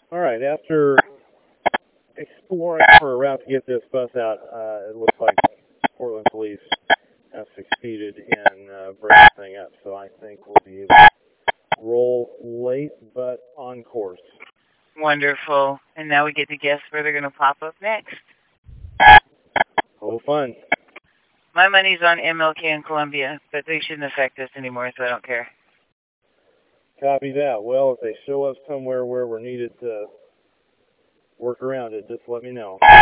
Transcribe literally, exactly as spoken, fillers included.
All right, after exploring for a route to get this bus out, uh, it looks like Portland Police have succeeded in uh, bringing the thing up. So I think we'll be able to roll late but on course. Wonderful. And now we get to guess where they're going to pop up next. Oh, fun. My money's on M L K and Columbia, but they shouldn't affect us anymore, so I don't care. Copy that. Well, if they show up somewhere where we're needed to work around it, just let me know.